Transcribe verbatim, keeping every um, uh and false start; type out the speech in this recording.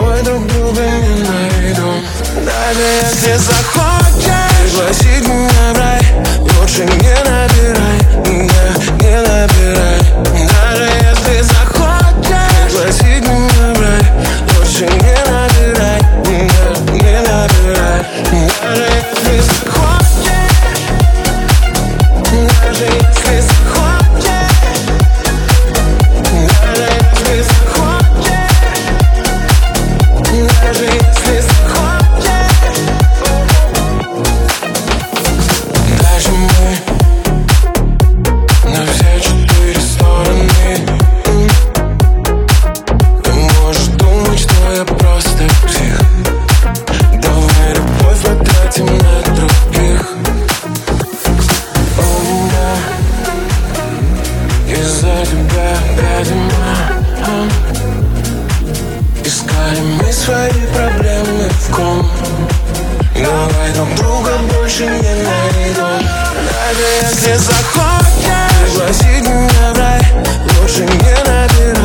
тобой друг друга не найдем. Даже если захочешь пригласить меня в рай, лучше не набирай, не, не набирай. Даже если захочешь пригласить меня в рай, лучше не набирай, не, не набирай. Даже если захочешь, даже если захочешь, даже если захочешь, даже если захочешь. Даже мы на все четыре стороны. Ты можешь думать, что я просто псих. Давай любовь потратим на других. О, да, из-за тебя гадина. Искали мы свои проблемы в ком. Давай друг друга больше не найдем. Даже если захочешь пригласить меня в рай, лучше не набирай.